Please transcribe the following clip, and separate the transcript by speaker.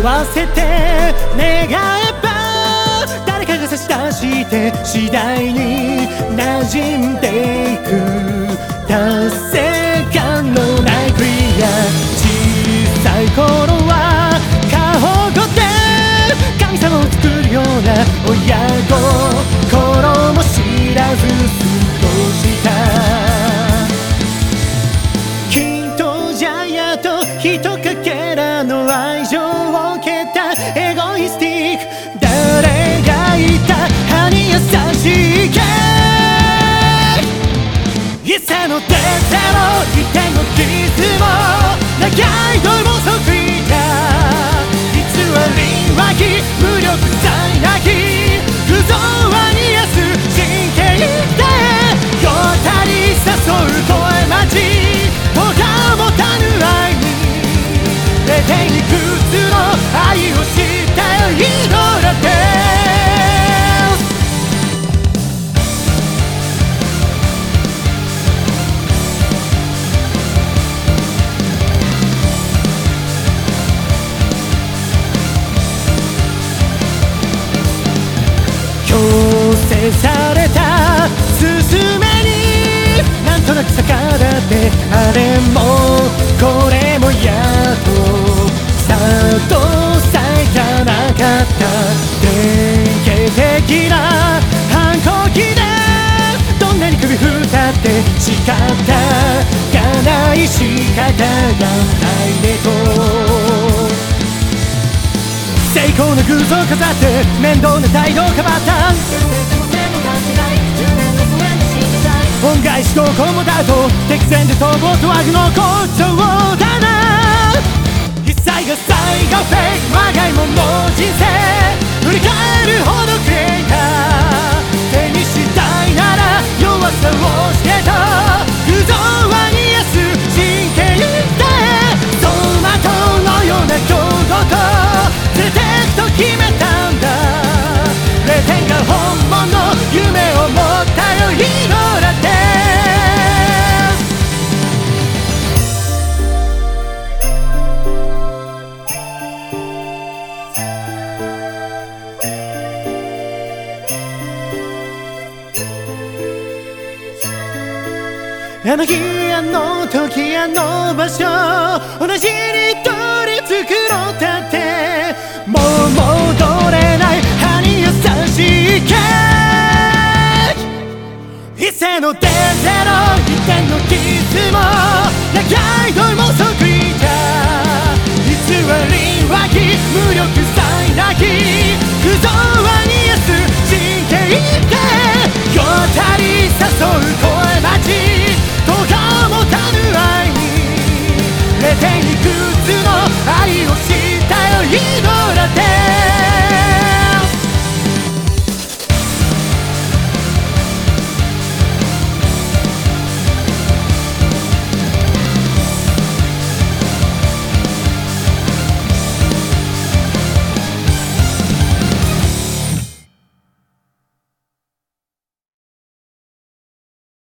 Speaker 1: わせて願えば誰かが差し出して次第に馴染んでいく達成感のないクリア小さい頃は過保護で神様を作るような親心も知らず過ごしたきっとジャイアとひとかけらの愛情を受けたエゴイスティック誰が言った歯に優しいケーキいさのデゼロ一点の傷も長いドルも即位だ偽りはき無力さえなき不造は煮やす神経で世渡り誘う声待ちとが持たぬ愛に出ていくつの愛を知ったよイドラでされたスズメになんとなく逆らってあれもこれもやっとさっとさえかなかった典型的な反抗期でどんなに首振ったって仕方がない仕方がないでと成功の偶像飾って面倒な態度をかばった恩返しどこもだと敵前で飛ぼうとはぐの好調だな一切が最後フェイクまがいもの人生振り返るほどクリエイター手にしたいなら弱さをしてた偶像は煮やす神経で走馬灯のような強度と連れてくと決めたんだ0点が本物夢を持ったよイドラってあの日あの時あの場所同じに取り繕ったってもう戻れない歯に優しいケーキ一斉のデゼロ一点の傷も長いドルも即位だ偽りはき無力さえなき不造